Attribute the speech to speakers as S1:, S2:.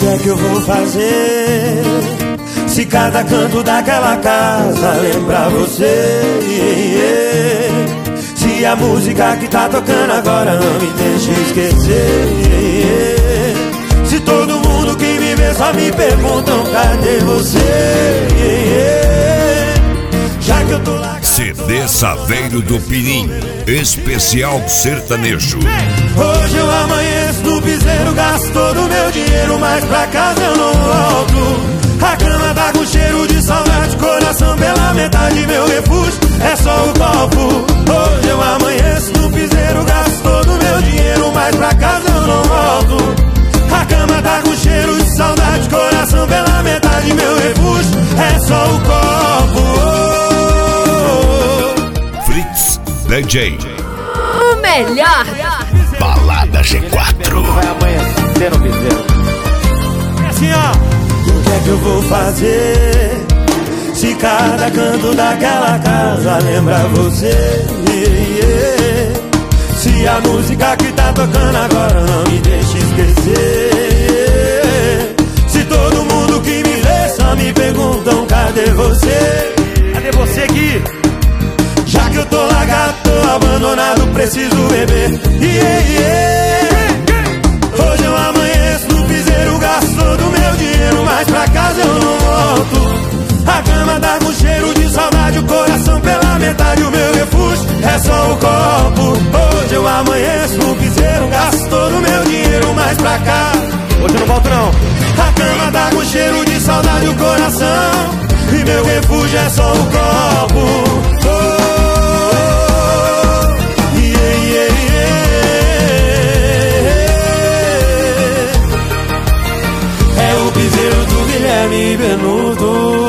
S1: é que eu vou fazer se cada canto daquela casa lembrar você? Se a música que tá tocando agora não me deixa esquecer. Se todo mundo que me vê só me perguntam cadê você? Já que eu tô lá.
S2: CD Saveiro do Pinim, especial sertanejo.
S1: Hoje eu amanheço no piseiro, gasto todo o meu dinheiro, mas pra casa eu não volto. A cama tá com cheiro de saudade, coração pela metade, meu refúgio é só o copo. Hoje eu amanheço no piseiro, gasto todo o meu dinheiro, mas pra casa eu não volto. A cama tá com cheiro de saudade, coração pela metade, meu refúgio é só o copo.
S2: Fritz DJ,
S3: o melhor
S2: Balada G4.
S4: Vai amanhecer no piseiro.
S1: É assim, ó. O que é que eu vou fazer se cada canto daquela casa lembra você? Se a música que tá tocando agora não me deixa esquecer. Se todo mundo que me vê só me perguntam cadê você? Cadê você aqui? Já que eu tô largado, tô abandonado, preciso beber. Hoje eu amanheço no piseiro, gasto todo o meu dinheiro, mas pra casa eu não volto. A cama tá com cheiro de saudade, o coração pela metade, o meu refúgio é só o copo. Hoje eu amanheço no piseiro, gasto todo o meu dinheiro, mas pra cá hoje eu não volto não. A cama tá com cheiro de saudade, o coração, e meu refúgio é só o copo. É o piseiro do Guilherme Benuto.